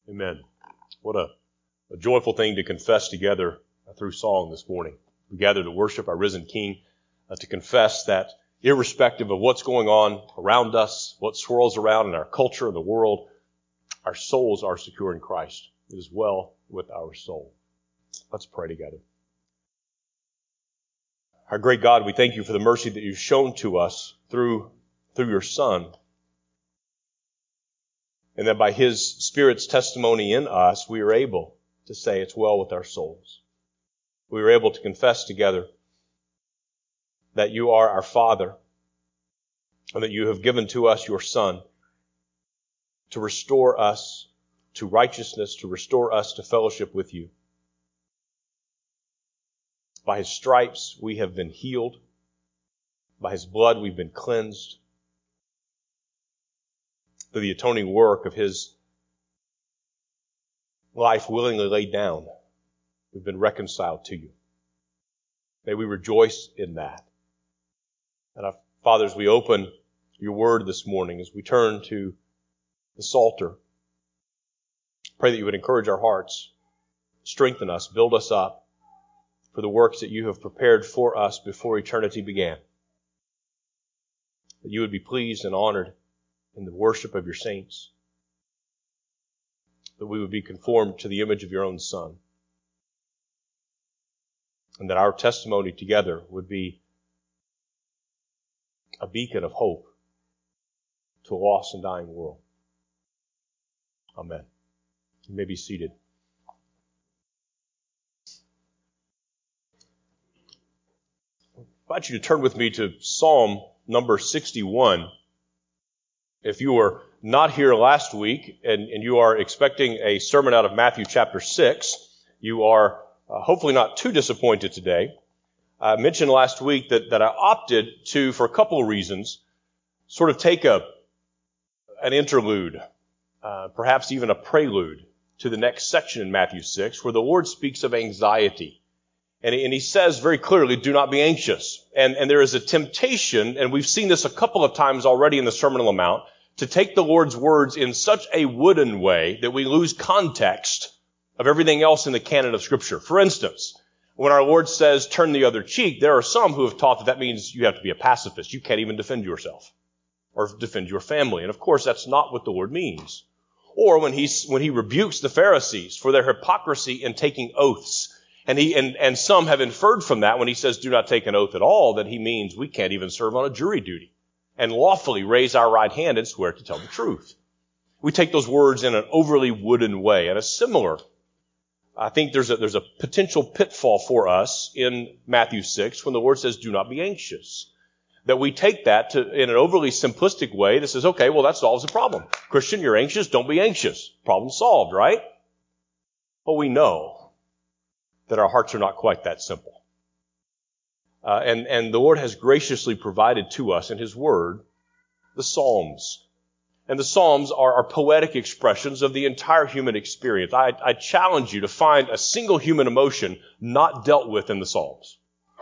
Amen. What a joyful thing to confess together through song this morning. We gather to worship our risen King, to confess that irrespective of what's going on around us, what swirls around in our culture and the world, our souls are secure in Christ. It is well with our soul. Let's pray together. Our great God, we thank you for the mercy that you've shown to us through your Son, and that by his Spirit's testimony in us, we are able to say it's well with our souls. We are able to confess together that you are our Father and that you have given to us your Son to restore us to righteousness, to restore us to fellowship with you. By his stripes we have been healed. By his blood we've been cleansed. Through the atoning work of his life willingly laid down, we've been reconciled to you. May we rejoice in that. And Father, as we open your word this morning, as we turn to the Psalter, pray that you would encourage our hearts, strengthen us, build us up for the works that you have prepared for us before eternity began. That you would be pleased and honored in the worship of your saints. That we would be conformed to the image of your own Son. And that our testimony together would be a beacon of hope to a lost and dying world. Amen. You may be seated. I invite you to turn with me to Psalm number 61. If you were not here last week and you are expecting a sermon out of Matthew chapter 6, you are hopefully not too disappointed today. I mentioned last week that I opted to, for a couple of reasons, sort of take an interlude, perhaps even a prelude to the next section in Matthew 6, where the Lord speaks of anxiety. And he says very clearly, do not be anxious. And there is a temptation, and we've seen this a couple of times already in the Sermon on the Mount, to take the Lord's words in such a wooden way that we lose context of everything else in the canon of Scripture. For instance, when our Lord says, turn the other cheek, there are some who have taught that means you have to be a pacifist. You can't even defend yourself or defend your family. And of course, that's not what the Lord means. Or when he rebukes the Pharisees for their hypocrisy in taking oaths, and some have inferred from that when he says do not take an oath at all, that he means we can't even serve on a jury duty and lawfully raise our right hand and swear to tell the truth. We take those words in an overly wooden way. And a similar, I think there's a potential pitfall for us in Matthew 6 when the Lord says do not be anxious. That we take that in an overly simplistic way that says, okay, well that solves the problem. Christian, you're anxious, don't be anxious. Problem solved, right? But we know that our hearts are not quite that simple. And the Lord has graciously provided to us in his word the Psalms. And the Psalms are poetic expressions of the entire human experience. I challenge you to find a single human emotion not dealt with in the Psalms.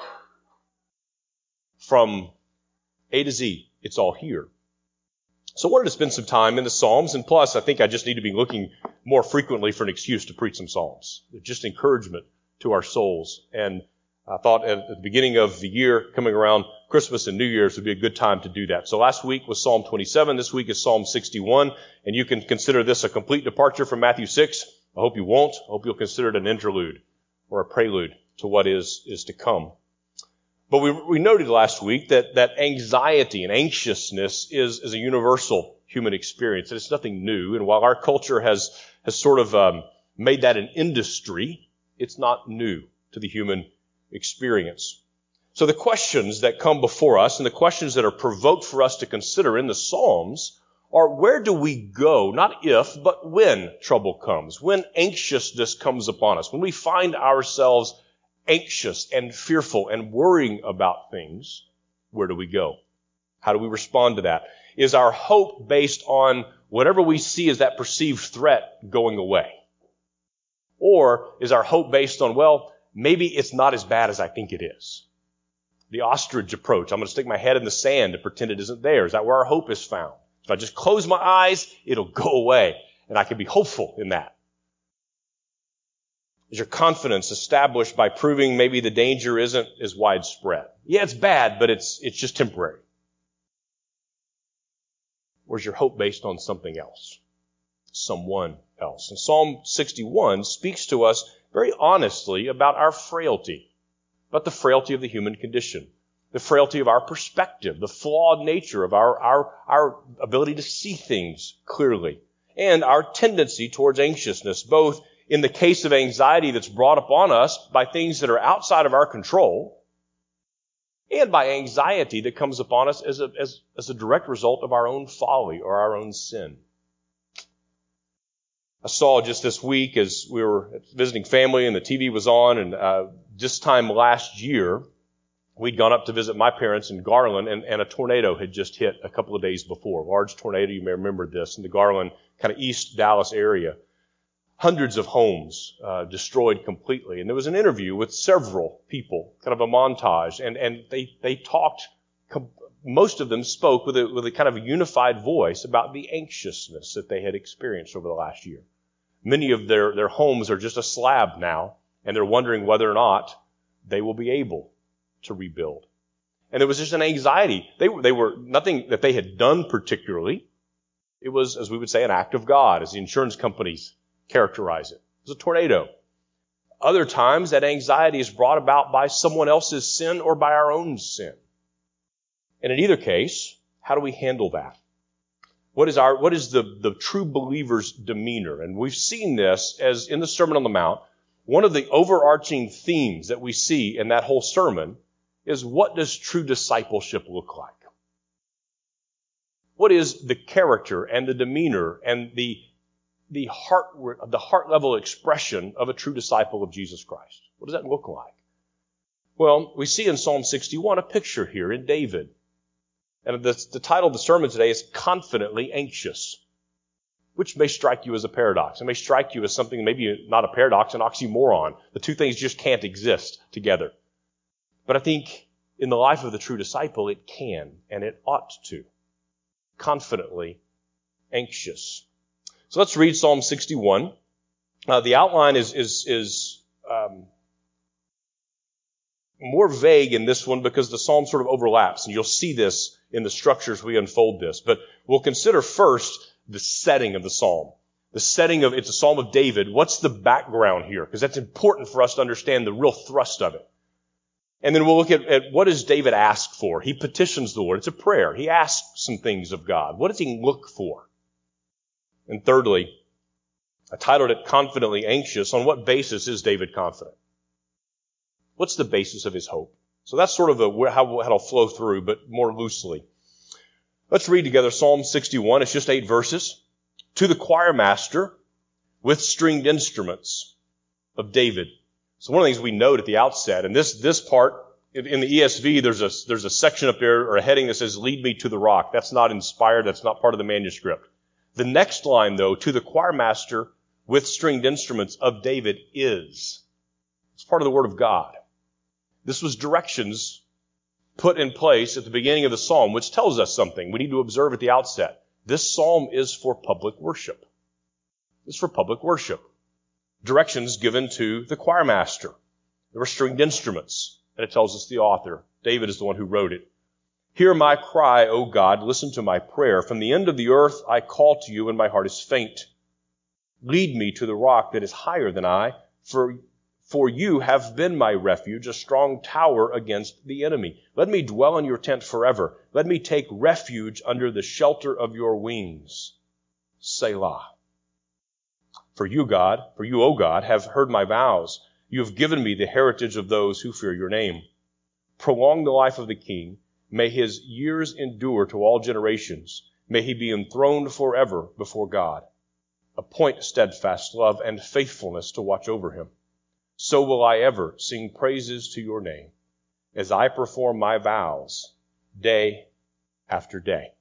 From A to Z, it's all here. So I wanted to spend some time in the Psalms, and plus I think I just need to be looking more frequently for an excuse to preach some Psalms. They're just encouragement to our souls. And I thought at the beginning of the year, coming around Christmas and New Year's, would be a good time to do that. So last week was Psalm 27. This week is Psalm 61. And you can consider this a complete departure from Matthew 6. I hope you won't. I hope you'll consider it an interlude or a prelude to what is to come. But we noted last week that anxiety and anxiousness is a universal human experience. And it's nothing new. And while our culture has sort of made that an industry, it's not new to the human experience. So the questions that come before us and the questions that are provoked for us to consider in the Psalms are, where do we go? Not if, but when trouble comes, when anxiousness comes upon us, when we find ourselves anxious and fearful and worrying about things, where do we go? How do we respond to that? Is our hope based on whatever we see as that perceived threat going away? Or is our hope based on, well, maybe it's not as bad as I think it is? The ostrich approach. I'm going to stick my head in the sand and pretend it isn't there. Is that where our hope is found? If I just close my eyes, it'll go away. And I can be hopeful in that. Is your confidence established by proving maybe the danger isn't as widespread? Yeah, it's bad, but it's just temporary. Or is your hope based on something else? Someone else. And Psalm 61 speaks to us very honestly about our frailty, about the frailty of the human condition, the frailty of our perspective, the flawed nature of our ability to see things clearly, and our tendency towards anxiousness, both in the case of anxiety that's brought upon us by things that are outside of our control, and by anxiety that comes upon us as a direct result of our own folly or our own sin. I saw just this week as we were visiting family and the TV was on, and this time last year, we'd gone up to visit my parents in Garland, and a tornado had just hit a couple of days before. A large tornado, you may remember this, in the Garland, kind of East Dallas area. Hundreds of homes destroyed completely. And there was an interview with several people, kind of a montage, and they talked, most of them spoke with a kind of a unified voice about the anxiousness that they had experienced over the last year. Many of their homes are just a slab now, and they're wondering whether or not they will be able to rebuild. And there was just an anxiety. They were nothing that they had done particularly. It was, as we would say, an act of God, as the insurance companies characterize it. It was a tornado. Other times, that anxiety is brought about by someone else's sin or by our own sin. And in either case, how do we handle that? What is the true believer's demeanor? And we've seen this as in the Sermon on the Mount. One of the overarching themes that we see in that whole sermon is, what does true discipleship look like? What is the character and the demeanor and the heart level expression of a true disciple of Jesus Christ? What does that look like? Well, we see in Psalm 61 a picture here in David. And the title of the sermon today is Confidently Anxious, which may strike you as a paradox. It may strike you as something, maybe not a paradox, an oxymoron. The two things just can't exist together. But I think in the life of the true disciple, it can, and it ought to. Confidently anxious. So let's read Psalm 61. The outline is more vague in this one because the psalm sort of overlaps, and you'll see this in the structures we unfold this. But we'll consider first the setting of the psalm. The setting of, it's a psalm of David. What's the background here? Because that's important for us to understand the real thrust of it. And then we'll look at what does David ask for? He petitions the Lord. It's a prayer. He asks some things of God. What does he look for? And thirdly, I titled it Confidently Anxious. On what basis is David confident? What's the basis of his hope? So that's sort of how it'll flow through, but more loosely. Let's read together Psalm 61. It's just 8 verses. To the choir master with stringed instruments of David. So one of the things we note at the outset, and this part, in the ESV, there's a section up there, or a heading that says, lead me to the rock. That's not inspired. That's not part of the manuscript. The next line, though, to the choir master with stringed instruments of David is. It's part of the Word of God. This was directions put in place at the beginning of the psalm, which tells us something we need to observe at the outset. This psalm is for public worship. It's for public worship. Directions given to the choir master. There were stringed instruments, and it tells us the author. David is the one who wrote it. Hear my cry, O God, listen to my prayer. From the end of the earth I call to you, and my heart is faint. Lead me to the rock that is higher than I, for you have been my refuge, a strong tower against the enemy. Let me dwell in your tent forever. Let me take refuge under the shelter of your wings. Selah. For you, O God, have heard my vows. You have given me the heritage of those who fear your name. Prolong the life of the king. May his years endure to all generations. May he be enthroned forever before God. Appoint steadfast love and faithfulness to watch over him. So will I ever sing praises to your name as I perform my vows day after day.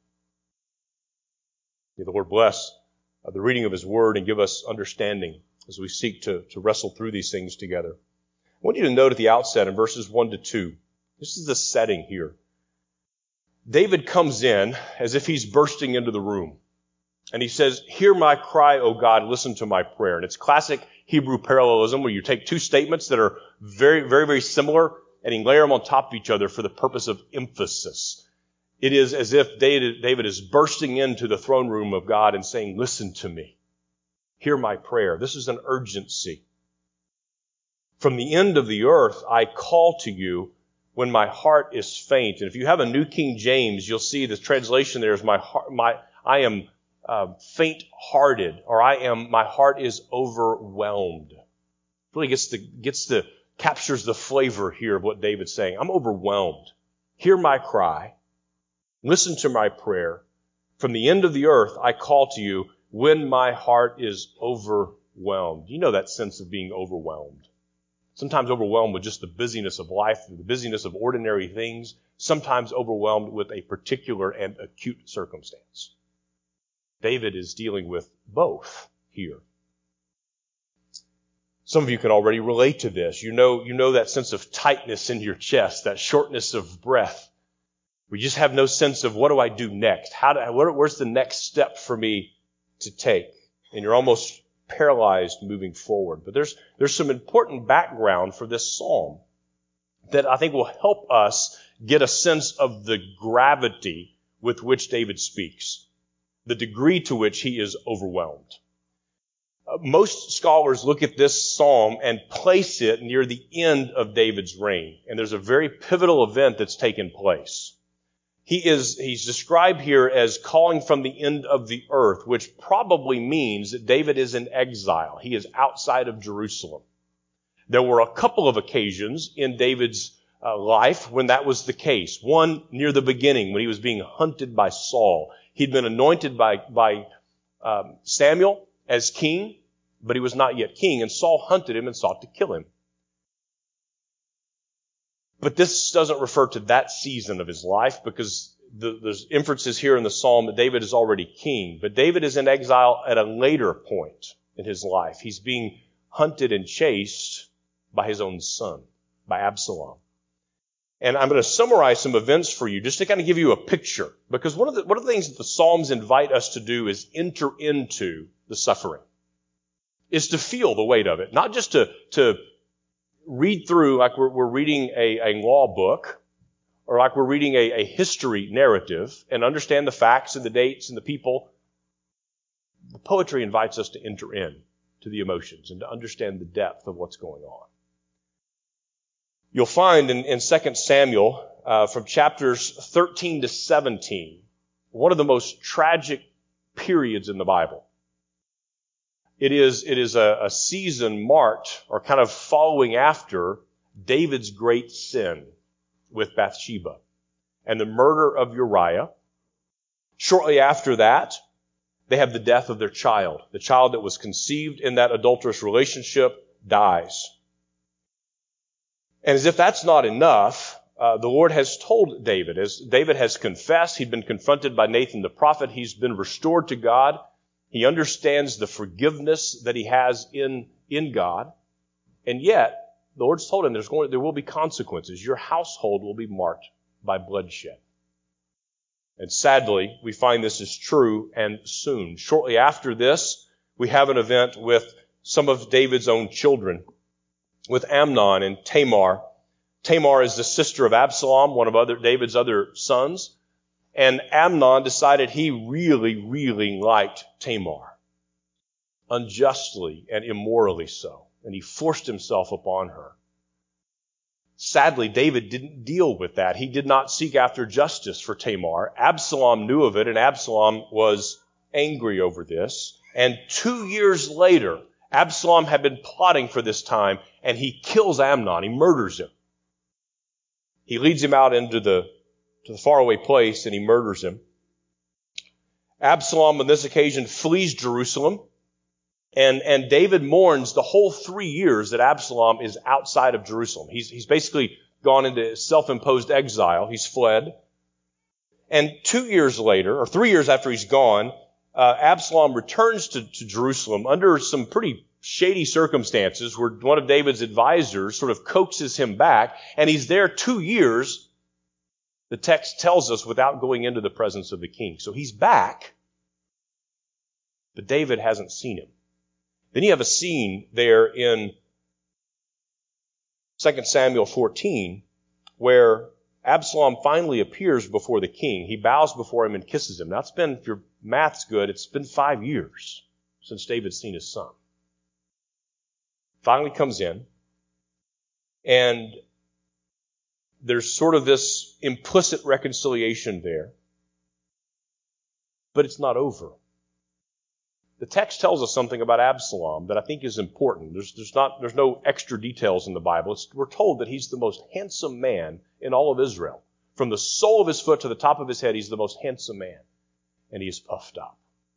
May the Lord bless the reading of his word and give us understanding as we seek to wrestle through these things together. I want you to note at the outset in verses 1 to 2, this is the setting here. David comes in as if he's bursting into the room. And he says, hear my cry, O God, listen to my prayer. And it's classic Hebrew parallelism where you take two statements that are very, very, very similar and you layer them on top of each other for the purpose of emphasis. It is as if David is bursting into the throne room of God and saying, listen to me. Hear my prayer. This is an urgency. From the end of the earth, I call to you when my heart is faint. And if you have a New King James, you'll see the translation there is I am faint-hearted, or my heart is overwhelmed. It really captures the flavor here of what David's saying. I'm overwhelmed. Hear my cry. Listen to my prayer. From the end of the earth, I call to you when my heart is overwhelmed. You know that sense of being overwhelmed. Sometimes overwhelmed with just the busyness of life, the busyness of ordinary things. Sometimes overwhelmed with a particular and acute circumstance. David is dealing with both here. Some of you can already relate to this. You know that sense of tightness in your chest, that shortness of breath. We just have no sense of what do I do next? Where's the next step for me to take? And you're almost paralyzed moving forward. But there's some important background for this psalm that I think will help us get a sense of the gravity with which David speaks, the degree to which he is overwhelmed. Most scholars look at this psalm and place it near the end of David's reign. And there's a very pivotal event that's taken place. He's described here as calling from the end of the earth, which probably means that David is in exile. He is outside of Jerusalem. There were a couple of occasions in David's life when that was the case. One near the beginning when he was being hunted by Saul. He'd been anointed by Samuel as king, but he was not yet king, and Saul hunted him and sought to kill him. But this doesn't refer to that season of his life because there's inferences here in the psalm that David is already king. But David is in exile at a later point in his life. He's being hunted and chased by his own son, by Absalom. And I'm going to summarize some events for you just to kind of give you a picture. Because one of the things that the Psalms invite us to do is enter into the suffering. Is to feel the weight of it. Not just to read through like we're reading a law book or like we're reading a history narrative and understand the facts and the dates and the people. The poetry invites us to enter in to the emotions and to understand the depth of what's going on. You'll find in 2 Samuel from chapters 13 to 17 one of the most tragic periods in the Bible. It is a season marked or kind of following after David's great sin with Bathsheba and the murder of Uriah. Shortly after that, they have the death of their child. The child that was conceived in that adulterous relationship dies. And as if that's not enough, the Lord has told David, as David has confessed, he'd been confronted by Nathan the prophet, he's been restored to God. He understands the forgiveness that he has in God. And yet, the Lord's told him there will be consequences. Your household will be marked by bloodshed. And sadly, we find this is true and soon. Shortly after this, we have an event with some of David's own children, with Amnon and Tamar. Tamar is the sister of Absalom, one of David's other sons. And Amnon decided he really, really liked Tamar. Unjustly and immorally so. And he forced himself upon her. Sadly, David didn't deal with that. He did not seek after justice for Tamar. Absalom knew of it, and Absalom was angry over this. And 2 years later, Absalom had been plotting for this time, and he kills Amnon. He murders him. He leads him out into the faraway place, and he murders him. Absalom on this occasion flees Jerusalem, and David mourns the whole 3 years that Absalom is outside of Jerusalem. He's basically gone into self-imposed exile. He's fled. And 2 years later, or 3 years after he's gone, Absalom returns to Jerusalem under some pretty shady circumstances where one of David's advisors sort of coaxes him back, and he's there 2 years, the text tells us, without going into the presence of the king. So he's back, but David hasn't seen him. Then you have a scene there in 2 Samuel 14 where Absalom finally appears before the king. He bows before him and kisses him. Now it's been, if your math's good, it's been 5 years since David's seen his son. Finally comes in, and there's sort of this implicit reconciliation there. But it's not over. The text tells us something about Absalom that I think is important. There's no extra details in the Bible. We're told that he's the most handsome man in all of Israel. From the sole of his foot to the top of his head, he's the most handsome man. And he is puffed up.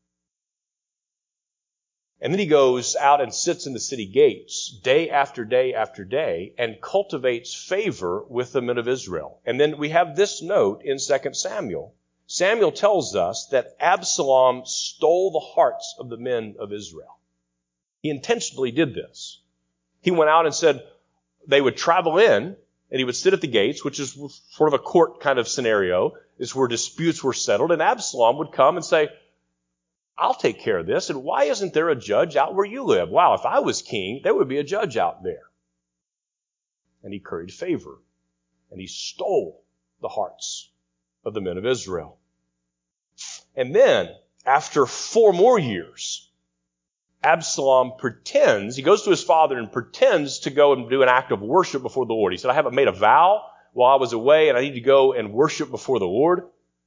And then he goes out and sits in the city gates day after day after day and cultivates favor with the men of Israel. And then we have this note in 2 Samuel. Samuel tells us that Absalom stole the hearts of the men of Israel. He intentionally did this. He went out and said they would travel in and he would sit at the gates, which is sort of a court kind of scenario. It's where disputes were settled. And Absalom would come and say, I'll take care of this. And why isn't there a judge out where you live? Wow, if I was king, there would be a judge out there. And he curried favor. And he stole the hearts of the men of Israel. And then, after 4 more years, Absalom pretends, he goes to his father and pretends to go and do an act of worship before the Lord. He said, I haven't made a vow while I was away, and I need to go and worship before the Lord.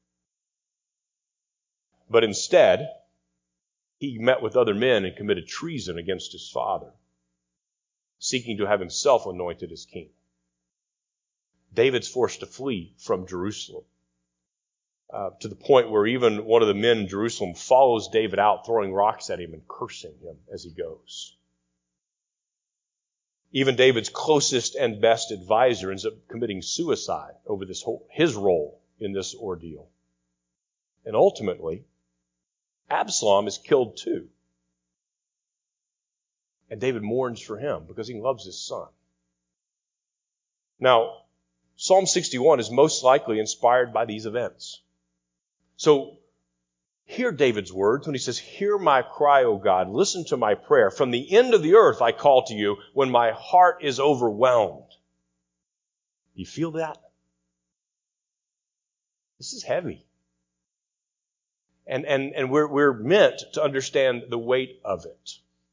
But instead, he met with other men and committed treason against his father, seeking to have himself anointed as king. David's forced to flee from Jerusalem, to the point where even one of the men in Jerusalem follows David out, throwing rocks at him and cursing him as he goes. Even David's closest and best advisor ends up committing suicide over his role in this ordeal. And ultimately, Absalom is killed too. And David mourns for him because he loves his son. Now, Psalm 61 is most likely inspired by these events. So, hear David's words when he says, hear my cry, O God, listen to my prayer. From the end of the earth I call to you when my heart is overwhelmed. You feel that? This is heavy. And we're meant to understand the weight of it.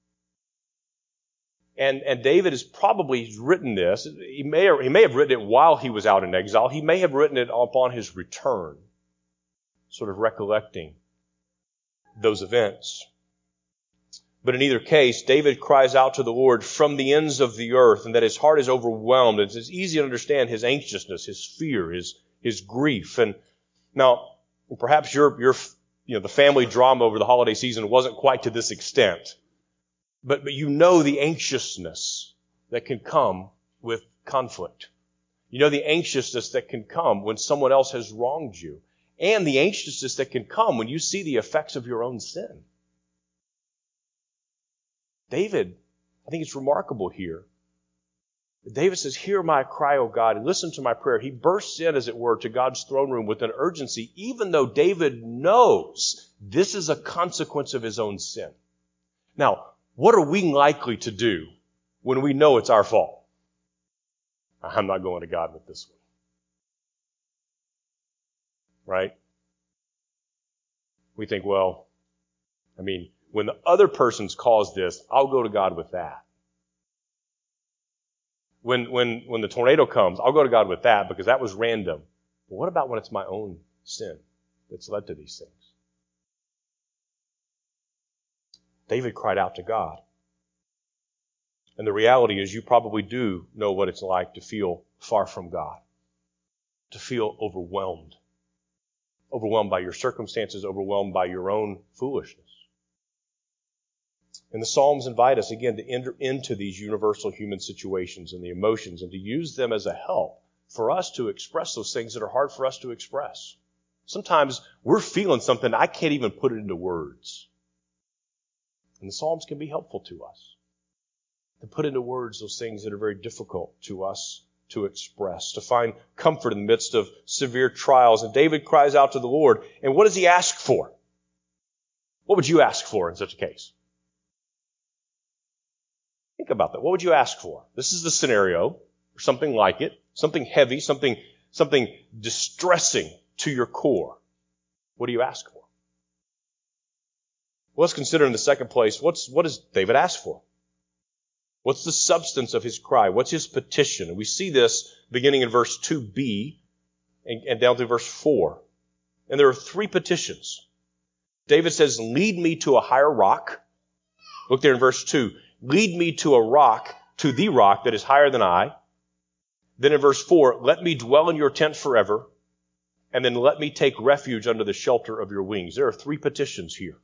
And David has probably written this. He may have written it while he was out in exile. He may have written it upon his return, sort of recollecting those events. But in either case, David cries out to the Lord from the ends of the earth, and that his heart is overwhelmed. It's easy to understand his anxiousness, his fear, his grief. And now, perhaps the family drama over the holiday season wasn't quite to this extent. But you know the anxiousness that can come with conflict. You know the anxiousness that can come when someone else has wronged you. And the anxiousness that can come when you see the effects of your own sin. David, I think it's remarkable here. David says, hear my cry, O God, and listen to my prayer. He bursts in, as it were, to God's throne room with an urgency, even though David knows this is a consequence of his own sin. Now, what are we likely to do when we know it's our fault? I'm not going to God with this one. Right? We think, when the other person's caused this, I'll go to God with that. When the tornado comes, I'll go to God with that because that was random. But what about when it's my own sin that's led to these things? David cried out to God. And the reality is you probably do know what it's like to feel far from God, to feel overwhelmed. Overwhelmed by your circumstances, overwhelmed by your own foolishness. And the Psalms invite us again to enter into these universal human situations and the emotions and to use them as a help for us to express those things that are hard for us to express. Sometimes we're feeling something, I can't even put it into words. And the Psalms can be helpful to us to put into words those things that are very difficult to us to express, to find comfort in the midst of severe trials. And David cries out to the Lord. And what does he ask for? What would you ask for in such a case? Think about that. What would you ask for? This is the scenario, or something like it, something heavy, something distressing to your core. What do you ask for? Well, let's consider in the second place, what does David ask for? What's the substance of his cry? What's his petition? And we see this beginning in verse 2b and down to verse 4. And there are three petitions. David says, lead me to a higher rock. Look there in verse 2. Lead me to a rock, to the rock that is higher than I. Then in verse 4, let me dwell in your tent forever. And then let me take refuge under the shelter of your wings. There are three petitions here.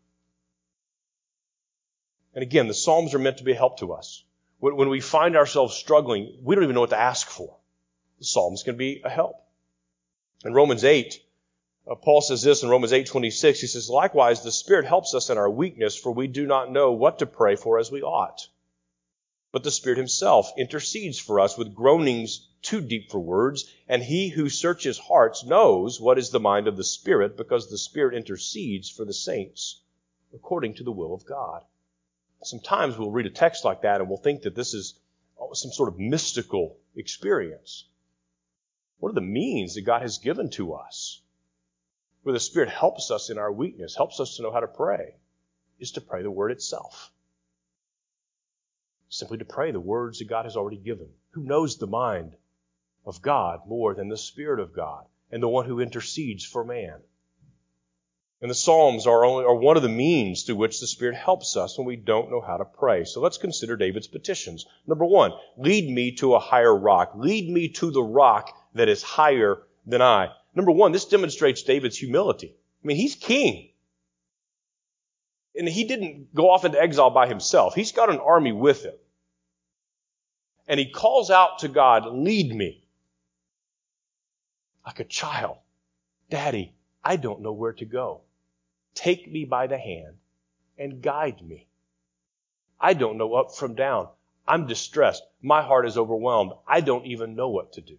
And again, the Psalms are meant to be a help to us. When we find ourselves struggling, we don't even know what to ask for. The Psalms can be a help. In Romans 8, Paul says this in Romans 8:26. He says, likewise, the Spirit helps us in our weakness, for we do not know what to pray for as we ought. But the Spirit himself intercedes for us with groanings too deep for words, and he who searches hearts knows what is the mind of the Spirit, because the Spirit intercedes for the saints according to the will of God. Sometimes we'll read a text like that and we'll think that this is some sort of mystical experience. What are the means that God has given to us? Where the Spirit helps us in our weakness, helps us to know how to pray, is to pray the Word itself. Simply to pray the words that God has already given. Who knows the mind of God more than the Spirit of God and the one who intercedes for man? And the Psalms are one of the means through which the Spirit helps us when we don't know how to pray. So let's consider David's petitions. Number one, lead me to a higher rock. Lead me to the rock that is higher than I. Number one, this demonstrates David's humility. I mean, he's king. And he didn't go off into exile by himself. He's got an army with him. And he calls out to God, lead me. Like a child. Daddy, I don't know where to go. Take me by the hand and guide me. I don't know up from down. I'm distressed. My heart is overwhelmed. I don't even know what to do.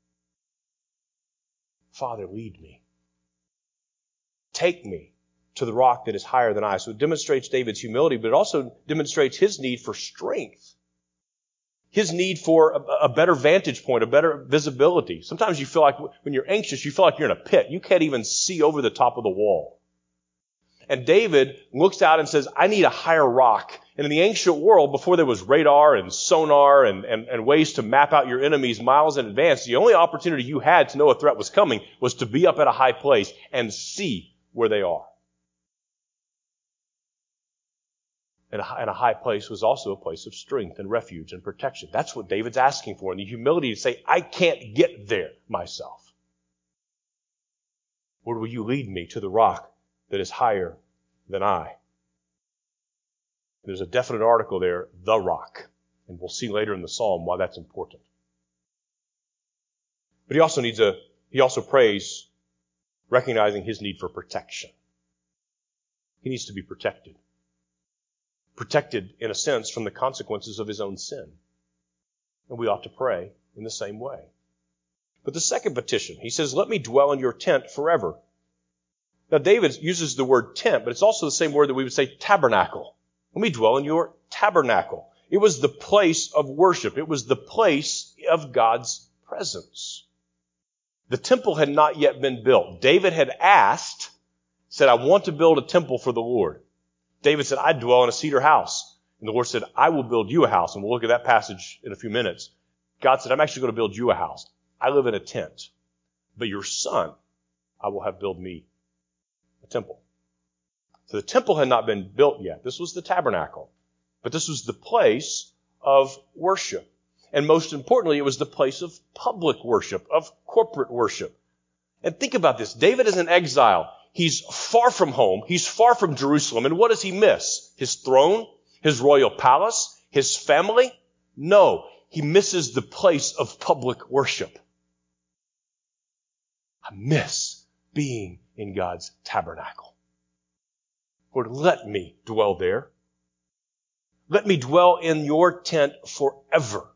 Father, lead me. Take me to the rock that is higher than I. So it demonstrates David's humility, but it also demonstrates his need for strength. His need for a better vantage point, a better visibility. Sometimes you feel like when you're anxious, you feel like you're in a pit. You can't even see over the top of the wall. And David looks out and says, I need a higher rock. And in the ancient world, before there was radar and sonar and ways to map out your enemies miles in advance, the only opportunity you had to know a threat was coming was to be up at a high place and see where they are. And a high place was also a place of strength and refuge and protection. That's what David's asking for, and the humility to say, I can't get there myself. Lord, will you lead me to the rock that is higher than I? There's a definite article there, the rock. And we'll see later in the psalm why that's important. But he also prays, recognizing his need for protection. He needs to be protected. Protected, in a sense, from the consequences of his own sin. And we ought to pray in the same way. But the second petition, he says, let me dwell in your tent forever. Now, David uses the word tent, but it's also the same word that we would say tabernacle. Let me dwell in your tabernacle. It was the place of worship. It was the place of God's presence. The temple had not yet been built. David had asked, said, I want to build a temple for the Lord. David said, I dwell in a cedar house. And the Lord said, I will build you a house. And we'll look at that passage in a few minutes. God said, I'm actually going to build you a house. I live in a tent. But your son, I will have build me a temple. So the temple had not been built yet. This was the tabernacle. But this was the place of worship. And most importantly, it was the place of public worship, of corporate worship. And think about this. David is in exile. He's far from home. He's far from Jerusalem. And what does he miss? His throne? His royal palace? His family? No. He misses the place of public worship. I miss being in God's tabernacle. Lord, let me dwell there. Let me dwell in your tent forever.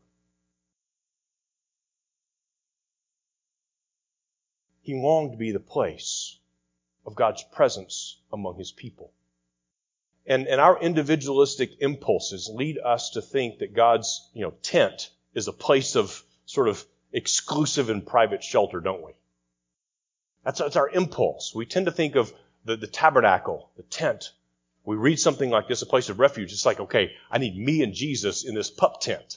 He longed to be the place of God's presence among his people. And our individualistic impulses lead us to think that God's, tent is a place of sort of exclusive and private shelter, don't we? That's our impulse. We tend to think of the tabernacle, the tent. We read something like this, a place of refuge. It's like, okay, I need me and Jesus in this pup tent.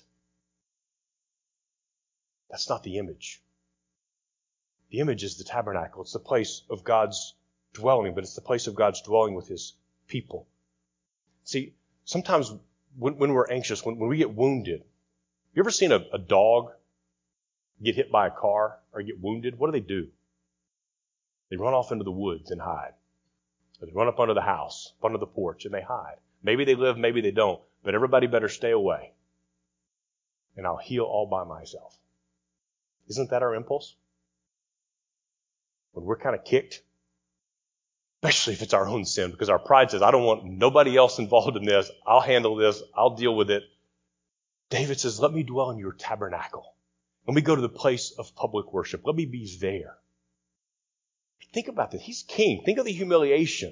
That's not the image. The image is the tabernacle. It's the place of God's dwelling, but it's the place of God's dwelling with His people. See, sometimes when we're anxious, when we get wounded, you ever seen a dog get hit by a car or get wounded? What do? They run off into the woods and hide. Or they run up under the house, up under the porch, and they hide. Maybe they live, maybe they don't, but everybody better stay away. And I'll heal all by myself. Isn't that our impulse? When we're kind of kicked, especially if it's our own sin, because our pride says, I don't want nobody else involved in this. I'll handle this. I'll deal with it. David says, let me dwell in your tabernacle. Let me go to the place of public worship. Let me be there. Think about this. He's king. Think of the humiliation.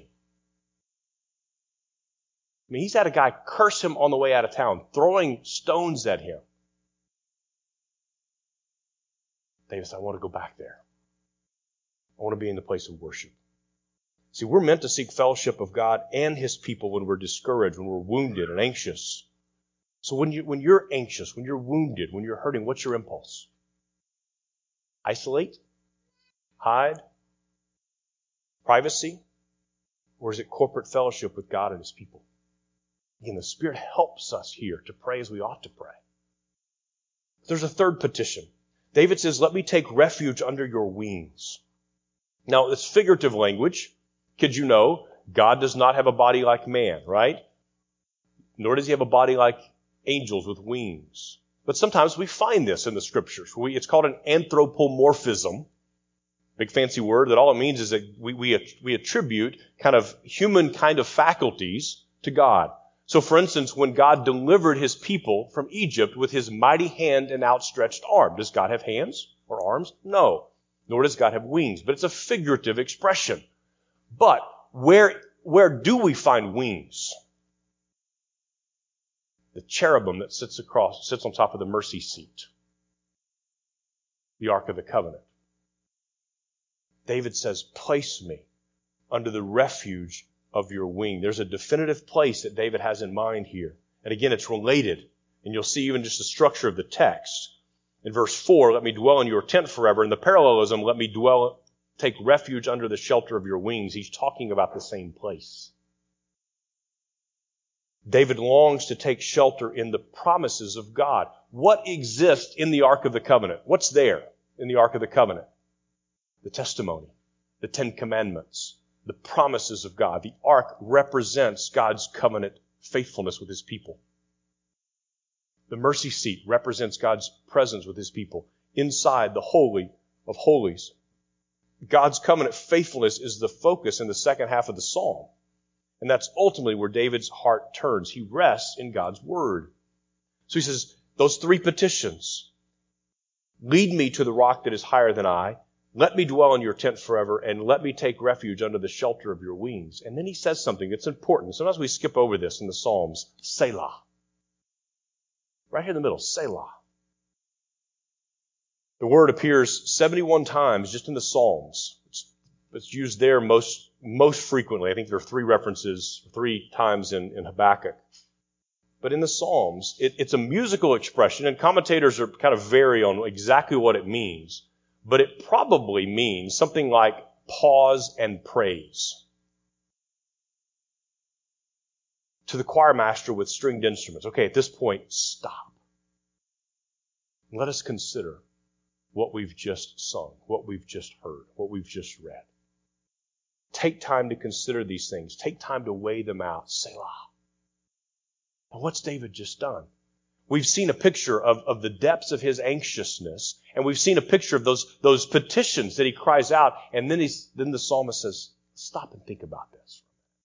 I mean, he's had a guy curse him on the way out of town, throwing stones at him. David said, I want to go back there. I want to be in the place of worship. See, we're meant to seek fellowship of God and His people when we're discouraged, when we're wounded and anxious. So when you're anxious, when you're wounded, when you're hurting, what's your impulse? Isolate? Hide? Privacy? Or is it corporate fellowship with God and His people? Again, the Spirit helps us here to pray as we ought to pray. There's a third petition. David says, let me take refuge under your wings. Now, it's figurative language. Kids, you know, God does not have a body like man, right? Nor does He have a body like angels with wings. But sometimes we find this in the Scriptures. It's called an anthropomorphism. Big fancy word that all it means is that we attribute kind of human kind of faculties to God. So for instance, when God delivered His people from Egypt with His mighty hand and outstretched arm, does God have hands or arms? No. Nor does God have wings. But it's a figurative expression. But where do we find wings? The cherubim that sits on top of the mercy seat. The Ark of the Covenant. David says, place me under the refuge of your wing. There's a definitive place that David has in mind here. And again, it's related. And you'll see even just the structure of the text. In verse 4, let me dwell in your tent forever. In the parallelism, let me take refuge under the shelter of your wings. He's talking about the same place. David longs to take shelter in the promises of God. What exists in the Ark of the Covenant? What's there in the Ark of the Covenant? The testimony, the Ten Commandments, the promises of God. The Ark represents God's covenant faithfulness with His people. The mercy seat represents God's presence with His people inside the Holy of Holies. God's covenant faithfulness is the focus in the second half of the psalm. And that's ultimately where David's heart turns. He rests in God's word. So he says, those three petitions, lead me to the rock that is higher than I, let me dwell in your tent forever, and let me take refuge under the shelter of your wings. And then he says something that's important. Sometimes we skip over this in the Psalms. Selah. Right here in the middle, Selah. The word appears 71 times just in the Psalms. It's used there most frequently. I think there are 3 times in Habakkuk. But in the Psalms, it's a musical expression, and commentators are kind of vary on exactly what it means. But it probably means something like pause and praise. To the choir master with stringed instruments. Okay, at this point, stop. Let us consider what we've just sung, what we've just heard, what we've just read. Take time to consider these things. Take time to weigh them out. Selah. And what's David just done? We've seen a picture of the depths of his anxiousness, and we've seen a picture of those petitions that he cries out, and then the psalmist says, stop and think about this.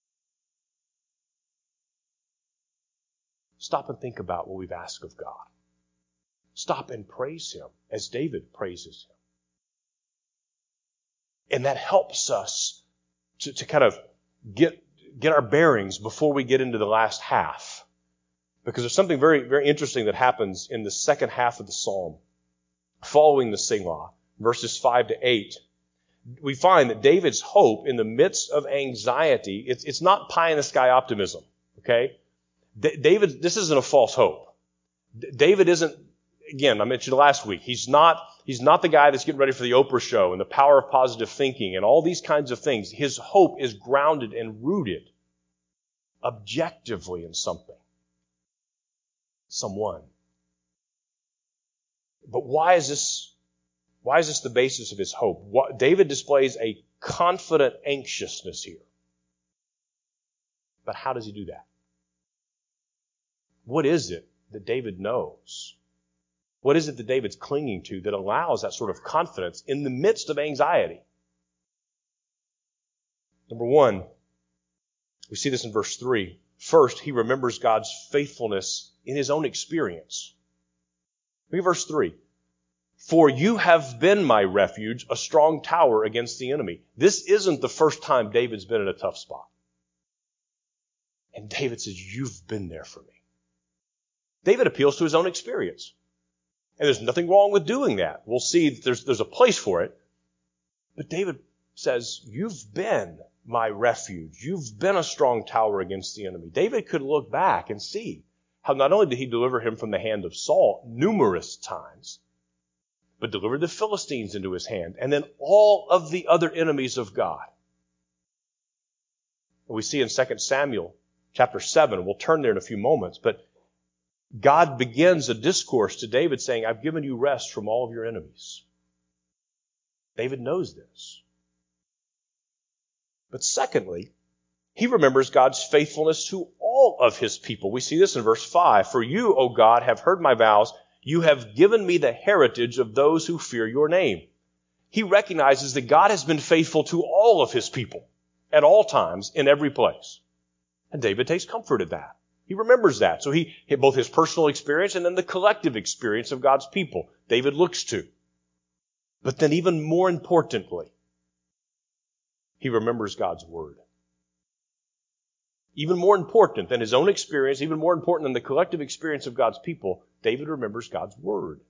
Stop and think about what we've asked of God. Stop and praise Him as David praises Him. And that helps us to kind of get get our bearings before we get into the last half. Because there's something very, very interesting that happens in the second half of the psalm. Following the Selah, verses 5 to 8, we find that David's hope in the midst of anxiety, it's not pie-in-the-sky optimism, okay? David, this isn't a false hope. David isn't, again, I mentioned last week, he's not the guy that's getting ready for the Oprah show and the power of positive thinking and all these kinds of things. His hope is grounded and rooted objectively in something. Someone. But why is this the basis of his hope? David displays a confident anxiousness here. But how does he do that? What is it that David knows? What is it that David's clinging to that allows that sort of confidence in the midst of anxiety? Number one, we see this in verse 3. First, he remembers God's faithfulness in his own experience. Look at verse 3. For you have been my refuge, a strong tower against the enemy. This isn't the first time David's been in a tough spot. And David says, you've been there for me. David appeals to his own experience. And there's nothing wrong with doing that. We'll see that there's a place for it. But David says, you've been my refuge. You've been a strong tower against the enemy. David could look back and see how not only did he deliver him from the hand of Saul numerous times, but delivered the Philistines into his hand, and then all of the other enemies of God. We see in 2 Samuel chapter 7, we'll turn there in a few moments, but God begins a discourse to David saying, I've given you rest from all of your enemies. David knows this. But secondly, he remembers God's faithfulness to all of his people. We see this in verse 5. For you, O God, have heard my vows. You have given me the heritage of those who fear your name. He recognizes that God has been faithful to all of his people at all times in every place. And David takes comfort in that. He remembers that. So he both his personal experience and then the collective experience of God's people, David looks to. But then even more importantly, he remembers God's word. Even more important than his own experience, even more important than the collective experience of God's people, David remembers God's word.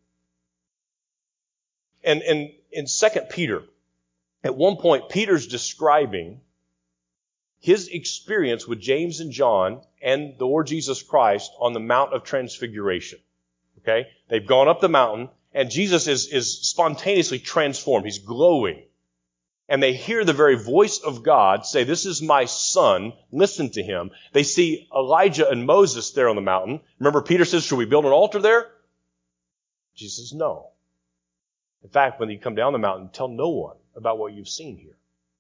And in 2 Peter, at one point, Peter's describing his experience with James and John and the Lord Jesus Christ on the Mount of Transfiguration. Okay? They've gone up the mountain, and Jesus is spontaneously transformed. He's glowing. And they hear the very voice of God say, this is my son, listen to him. They see Elijah and Moses there on the mountain. Remember, Peter says, should we build an altar there? Jesus says, no. In fact, when you come down the mountain, tell no one about what you've seen here.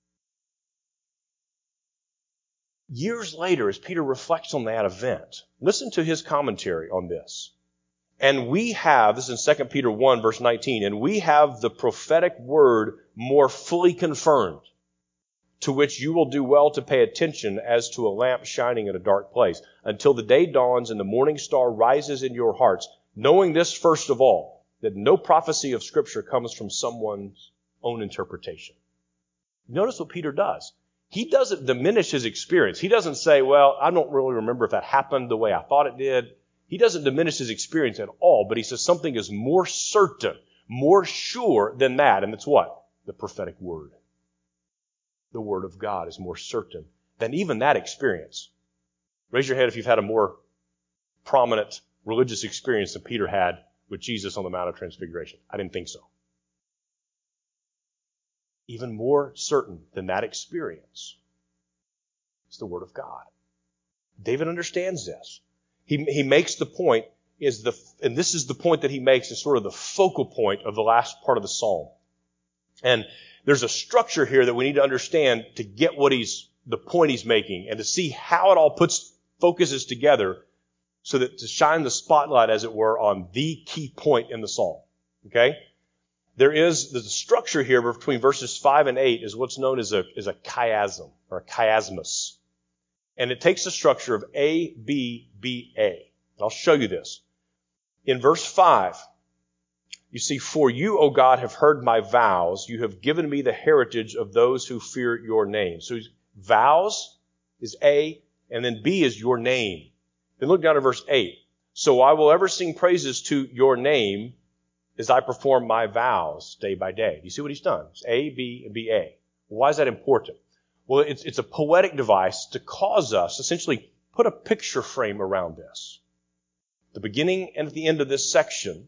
Years later, as Peter reflects on that event, listen to his commentary on this. And we have, this is in 2 Peter 1, verse 19, and we have the prophetic word more fully confirmed, to which you will do well to pay attention as to a lamp shining in a dark place, until the day dawns and the morning star rises in your hearts, knowing this first of all, that no prophecy of Scripture comes from someone's own interpretation. Notice what Peter does. He doesn't diminish his experience. He doesn't say, well, I don't really remember if that happened the way I thought it did. He doesn't diminish his experience at all, but he says something is more certain, more sure than that. And it's what? The prophetic word. The word of God is more certain than even that experience. Raise your head if you've had a more prominent religious experience than Peter had with Jesus on the Mount of Transfiguration. I didn't think so. Even more certain than that experience is the word of God. David understands this. He makes the point, and this is the point that he makes is sort of the focal point of the last part of the psalm. And there's a structure here that we need to understand to get the point he's making and to see how it all focuses together so that to shine the spotlight, as it were, on the key point in the psalm. Okay? There's a structure here between verses 5 and 8 is what's known as a chiasm or a chiasmus. And it takes the structure of A, B, B, A. I'll show you this. In verse 5, you see, for you, O God, have heard my vows. You have given me the heritage of those who fear your name. So vows is A, and then B is your name. Then look down at verse 8. So I will ever sing praises to your name as I perform my vows day by day. Do you see what he's done? It's A, B, and B, A. Why is that important? Well, it's a poetic device to cause us, essentially, put a picture frame around this. The beginning and at the end of this section,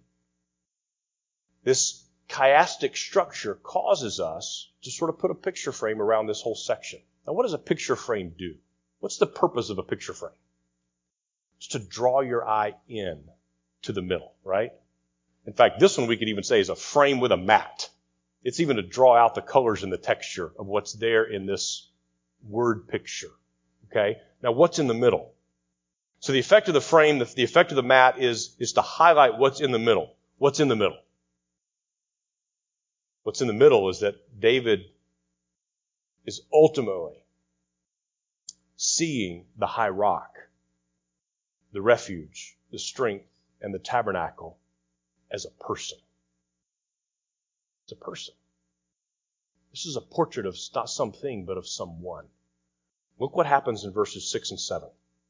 this chiastic structure causes us to sort of put a picture frame around this whole section. Now, what does a picture frame do? What's the purpose of a picture frame? It's to draw your eye in to the middle, right? In fact, this one we could even say is a frame with a mat. It's even to draw out the colors and the texture of what's there in this word picture. Okay? Now, what's in the middle? So the effect of the frame, the effect of the mat is to highlight what's in the middle. What's in the middle? What's in the middle is that David is ultimately seeing the high rock, the refuge, the strength, and the tabernacle as a person. It's a person. This is a portrait of not something, but of someone. Look what happens in verses 6 and 7.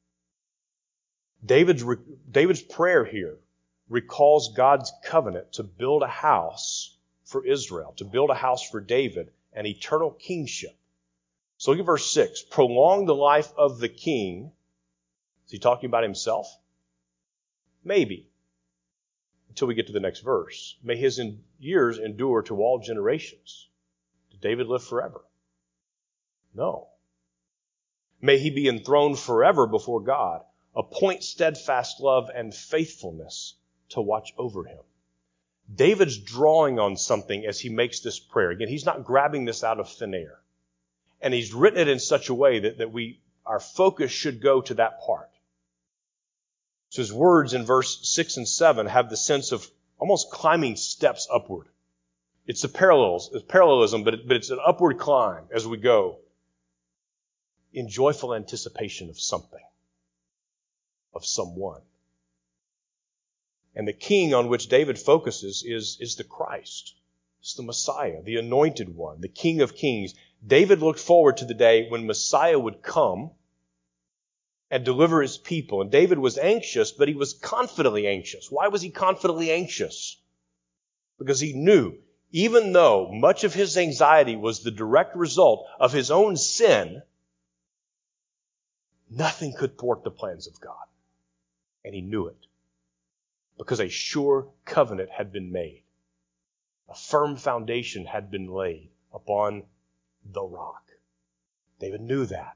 David's prayer here recalls God's covenant to build a house for Israel, to build a house for David, an eternal kingship. So look at verse 6. Prolong the life of the king. Is he talking about himself? Maybe. Until we get to the next verse. May his years endure to all generations. Did David live forever? No. May he be enthroned forever before God. Appoint steadfast love and faithfulness to watch over him. David's drawing on something as he makes this prayer. Again, he's not grabbing this out of thin air. And he's written it in such a way that our focus should go to that part. So his words in verse 6 and 7 have the sense of almost climbing steps upward. It's parallelism, but it's an upward climb as we go in joyful anticipation of something, of someone. And the king on which David focuses is the Christ. It's the Messiah, the anointed one, the King of Kings. David looked forward to the day when Messiah would come and deliver his people. And David was anxious, but he was confidently anxious. Why was he confidently anxious? Because he knew, even though much of his anxiety was the direct result of his own sin, nothing could thwart the plans of God. And he knew it. Because a sure covenant had been made. A firm foundation had been laid upon the rock. David knew that.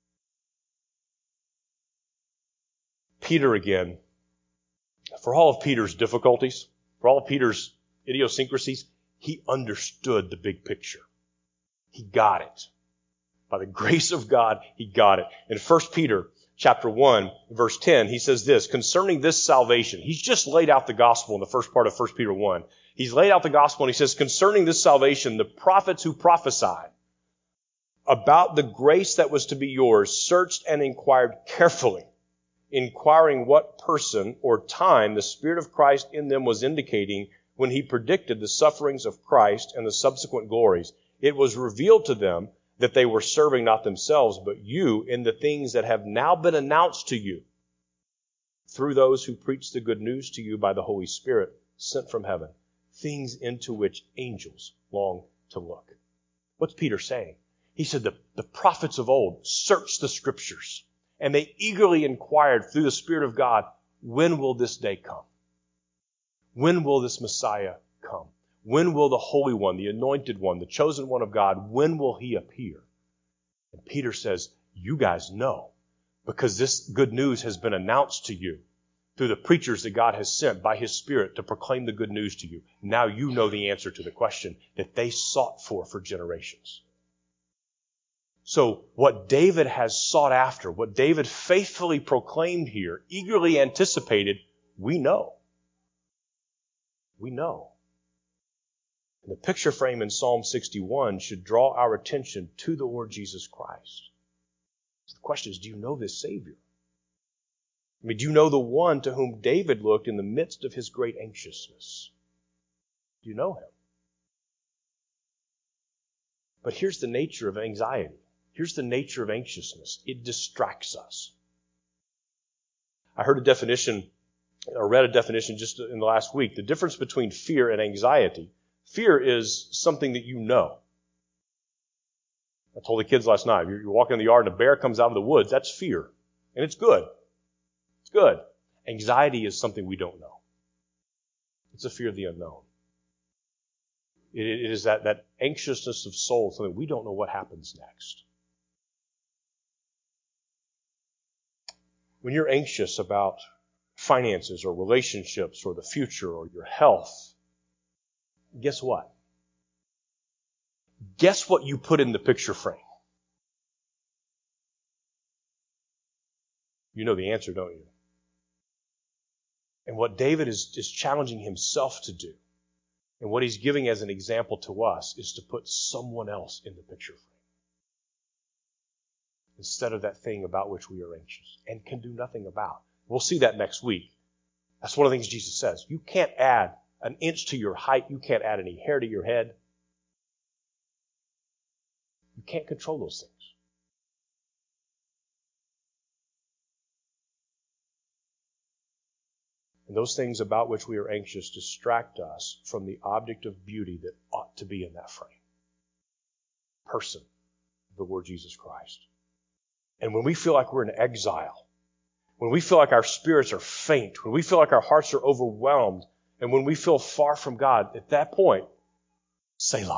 Peter again, for all of Peter's difficulties, for all of Peter's idiosyncrasies, he understood the big picture. He got it. By the grace of God, he got it. In 1 Peter chapter 1, verse 10, he says this, concerning this salvation. He's just laid out the gospel in the first part of 1 Peter 1. He's laid out the gospel and he says, concerning this salvation, the prophets who prophesied about the grace that was to be yours searched and inquired carefully, inquiring what person or time the Spirit of Christ in them was indicating when he predicted the sufferings of Christ and the subsequent glories. It was revealed to them that they were serving not themselves, but you in the things that have now been announced to you through those who preach the good news to you by the Holy Spirit sent from heaven, things into which angels long to look. What's Peter saying? He said the prophets of old searched the Scriptures, and they eagerly inquired through the Spirit of God, when will this day come? When will this Messiah come? When will the Holy One, the Anointed One, the Chosen One of God, when will He appear? And Peter says, you guys know, because this good news has been announced to you through the preachers that God has sent by His Spirit to proclaim the good news to you. Now you know the answer to the question that they sought for generations. So what David has sought after, what David faithfully proclaimed here, eagerly anticipated, we know. We know. And the picture frame in Psalm 61 should draw our attention to the Lord Jesus Christ. So the question is, do you know this Savior? I mean, do you know the one to whom David looked in the midst of his great anxiousness? Do you know Him? But here's the nature of anxiety. Here's the nature of anxiousness. It distracts us. I heard a definition, or read a definition just in the last week. The difference between fear and anxiety. Fear is something that you know. I told the kids last night, you're walking in the yard and a bear comes out of the woods, that's fear. And it's good. It's good. Anxiety is something we don't know. It's a fear of the unknown. It is that anxiousness of soul, something we don't know what happens next. When you're anxious about finances or relationships or the future or your health, guess what? Guess what you put in the picture frame? You know the answer, don't you? And what David is challenging himself to do, and what he's giving as an example to us, is to put someone else in the picture frame instead of that thing about which we are anxious and can do nothing about. We'll see that next week. That's one of the things Jesus says. You can't add an inch to your height. You can't add any hair to your head. You can't control those things. And those things about which we are anxious distract us from the object of beauty that ought to be in that frame. Person, the Lord Jesus Christ. And when we feel like we're in exile, when we feel like our spirits are faint, when we feel like our hearts are overwhelmed, and when we feel far from God, at that point, Selah.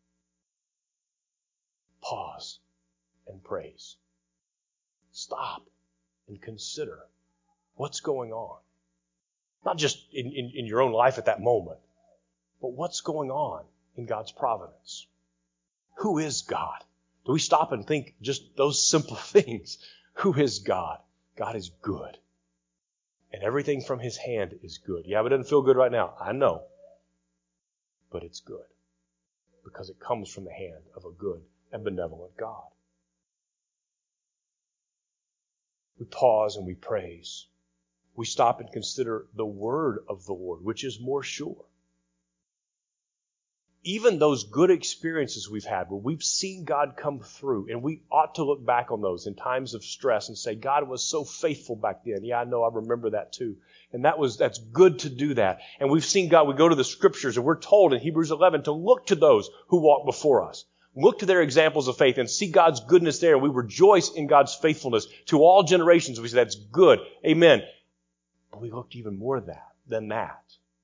Pause and praise. Stop and consider what's going on. Not just in your own life at that moment, but what's going on in God's providence. Who is God? Do we stop and think just those simple things? Who is God? God is good. And everything from His hand is good. Yeah, but it doesn't feel good right now. I know. But it's good. Because it comes from the hand of a good and benevolent God. We pause and we praise. We stop and consider the word of the Lord, which is more sure. Even those good experiences we've had where we've seen God come through, and we ought to look back on those in times of stress and say, God was so faithful back then. Yeah, I know, I remember that too. And that's good to do that. And we've seen God, we go to the scriptures and we're told in Hebrews 11 to look to those who walk before us. Look to their examples of faith and see God's goodness there. We rejoice in God's faithfulness to all generations. We say that's good. Amen. But we looked even more than that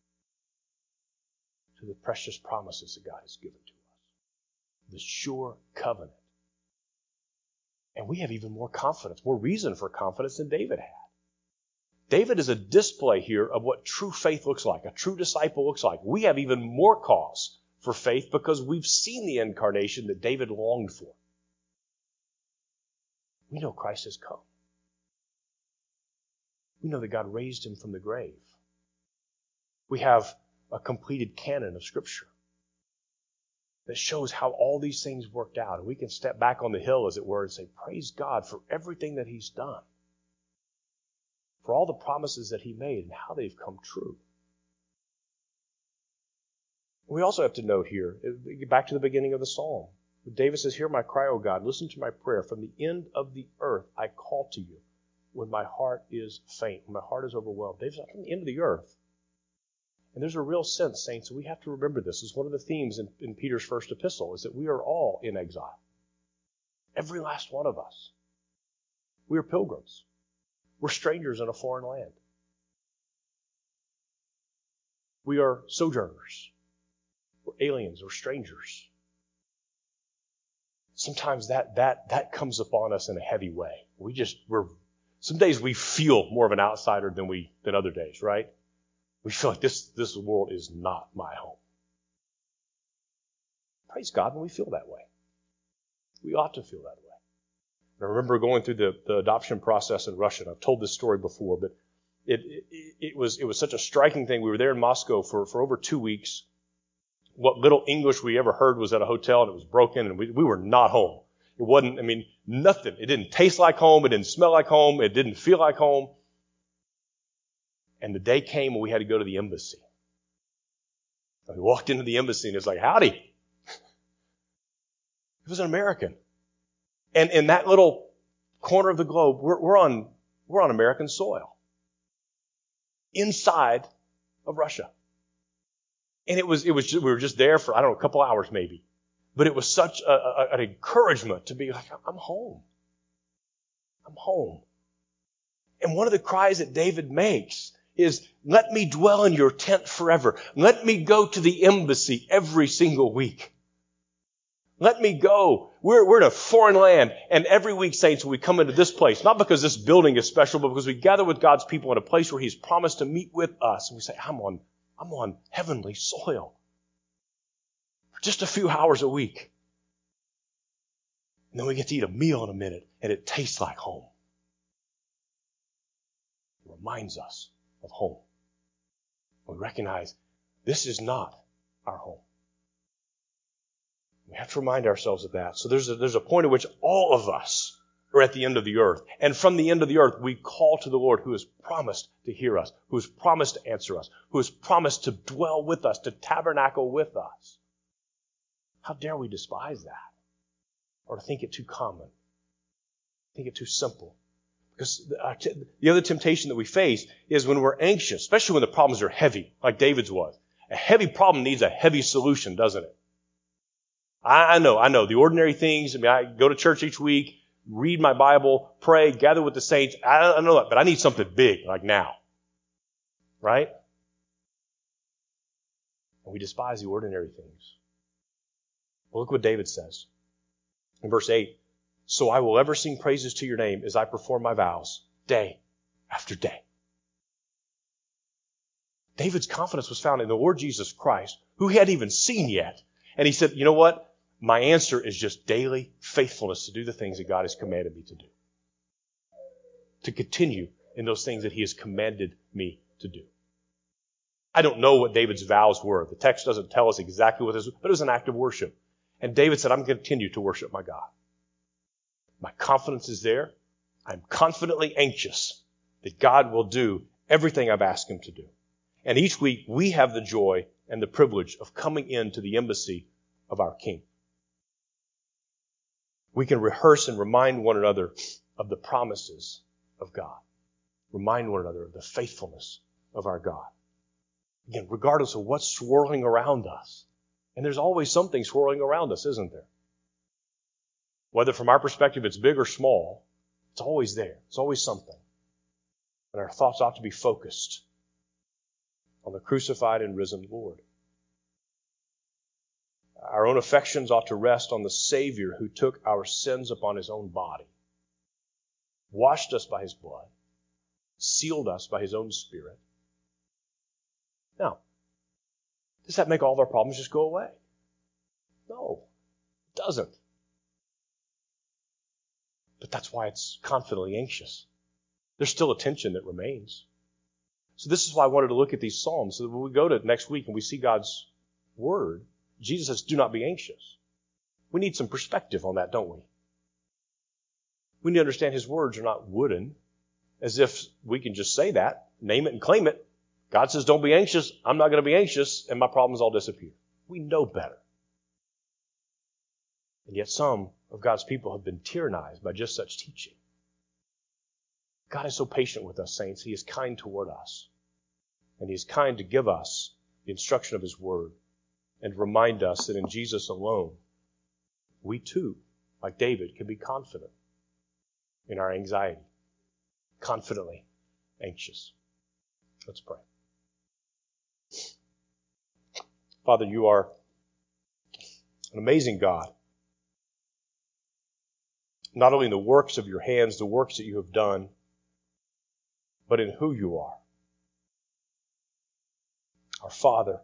to the precious promises that God has given to us. The sure covenant. And we have even more confidence, more reason for confidence than David had. David is a display here of what true faith looks like, a true disciple looks like. We have even more cause for faith because we've seen the incarnation that David longed for. We know Christ has come. We know that God raised him from the grave. We have a completed canon of Scripture that shows how all these things worked out. And we can step back on the hill, as it were, and say, praise God for everything that He's done, for all the promises that He made and how they've come true. We also have to note here, back to the beginning of the psalm, David says, hear my cry, O God, listen to my prayer. From the end of the earth I call to you when my heart is faint, when my heart is overwhelmed. David said, from the end of the earth. And there's a real sense, saints, we have to remember this. It's one of the themes in Peter's first epistle, is that we are all in exile. Every last one of us. We are pilgrims. We're strangers in a foreign land. We are sojourners. We're aliens. We're strangers. Sometimes that comes upon us in a heavy way. Some days we feel more of an outsider than other days, right? We feel like this world is not my home. Praise God when we feel that way. We ought to feel that way. I remember going through the adoption process in Russia. And I've told this story before, but it was such a striking thing. We were there in Moscow for over 2 weeks. What little English we ever heard was at a hotel, and it was broken, and we were not home. It wasn't, nothing. It didn't taste like home. It didn't smell like home. It didn't feel like home. And the day came when we had to go to the embassy. And we walked into the embassy, and it's like, howdy. It was an American. And in that little corner of the globe, we're on American soil. Inside of Russia. And we were just there for, a couple hours maybe. But it was such an encouragement to be like, I'm home. I'm home. And one of the cries that David makes is, let me dwell in your tent forever. Let me go to the embassy every single week. Let me go. We're in a foreign land, and every week, saints, we come into this place, not because this building is special, but because we gather with God's people in a place where He's promised to meet with us. And we say, I'm on heavenly soil. For just a few hours a week. And then we get to eat a meal in a minute, and it tastes like home. It reminds us of home. We recognize this is not our home. We have to remind ourselves of that. So there's a point at which all of us are at the end of the earth. And from the end of the earth, we call to the Lord who has promised to hear us, who has promised to answer us, who has promised to dwell with us, to tabernacle with us. How dare we despise that? Or to think it too common? Think it too simple? Because the other temptation that we face is when we're anxious, especially when the problems are heavy, like David's was. A heavy problem needs a heavy solution, doesn't it? I know. The ordinary things, I go to church each week, read my Bible, pray, gather with the saints. I know that, but I need something big, like now. Right? And we despise the ordinary things. Well, look what David says. In verse 8, so I will ever sing praises to your name as I perform my vows, day after day. David's confidence was found in the Lord Jesus Christ, who he hadn't even seen yet. And he said, you know what? My answer is just daily faithfulness to do the things that God has commanded me to do. To continue in those things that He has commanded me to do. I don't know what David's vows were. The text doesn't tell us exactly what this was, but it was an act of worship. And David said, I'm going to continue to worship my God. My confidence is there. I'm confidently anxious that God will do everything I've asked Him to do. And each week we have the joy and the privilege of coming into the embassy of our King. We can rehearse and remind one another of the promises of God. Remind one another of the faithfulness of our God. Again, regardless of what's swirling around us. And there's always something swirling around us, isn't there? Whether from our perspective it's big or small, it's always there. It's always something. And our thoughts ought to be focused on the crucified and risen Lord. Our own affections ought to rest on the Savior who took our sins upon His own body, washed us by His blood, sealed us by His own Spirit. Now, does that make all of our problems just go away? No, it doesn't. But that's why it's confidently anxious. There's still a tension that remains. So this is why I wanted to look at these Psalms, so that when we go to next week and we see God's Word, Jesus says, do not be anxious. We need some perspective on that, don't we? We need to understand His words are not wooden, as if we can just say that, name it and claim it. God says, don't be anxious. I'm not going to be anxious, and my problems all disappear. We know better. And yet some of God's people have been tyrannized by just such teaching. God is so patient with us, saints. He is kind toward us. And He is kind to give us the instruction of His Word and remind us that in Jesus alone, we too, like David, can be confident in our anxiety, confidently anxious. Let's pray. Father, You are an amazing God. Not only in the works of Your hands, the works that You have done, but in who You are. Our Father,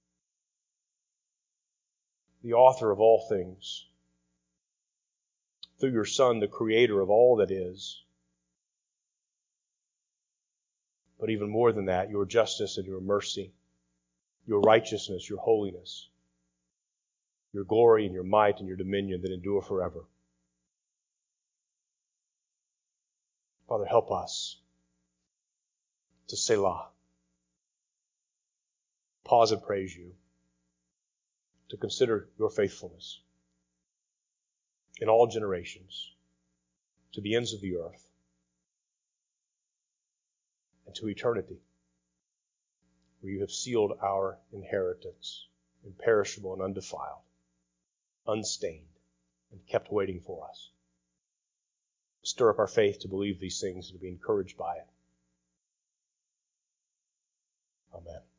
the author of all things, through Your Son, the creator of all that is. But even more than that, Your justice and Your mercy, Your righteousness, Your holiness, Your glory and Your might and Your dominion that endure forever. Father, help us to Selah. Pause and praise You. To consider Your faithfulness in all generations. to the ends of the earth and to eternity, where you have sealed our inheritance, imperishable and undefiled, unstained, and kept waiting for us. Stir up our faith to believe these things and to be encouraged by it. Amen.